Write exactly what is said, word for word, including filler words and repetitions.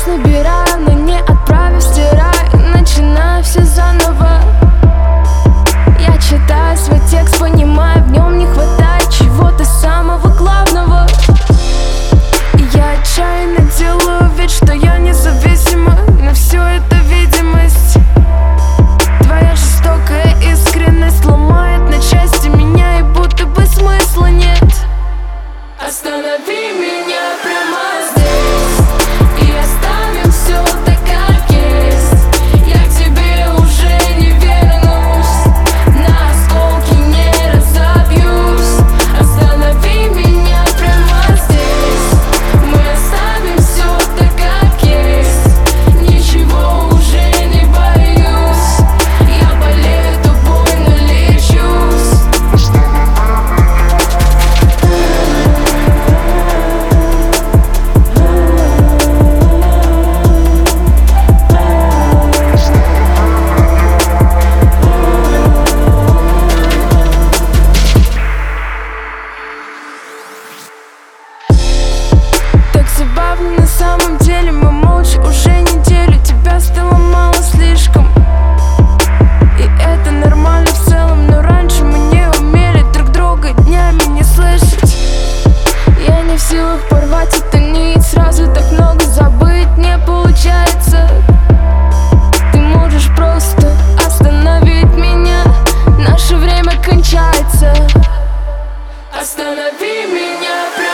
Голос набираю, но не отправив, стираю и начинаю все заново. Я читаю свой текст, понимаю, в нем не хватает чего-то самого главного. И я отчаянно делаю вид, что я независима, но все это видимость. Твоя жестокая искренность ломает на части меня, и будто бы смысла нет. Останови меня прямо здесь и оставим все так, как есть. Я к тебе уже не вернусь, на осколки не разобьюсь. Останови меня прямо здесь, мы оставим все так, как есть. Ничего уже не боюсь, я болею тобой, но лечусь. Так забавно на самом деле, мы молча уже неделю. Тебя стало мало слишком, и это нормально в целом. Но раньше мы не умели друг друга днями не слышать. Я не в силах порвать эту нить, сразу так много забыть не получается. Ты можешь просто остановить меня, наше время кончается. Останови меня прямо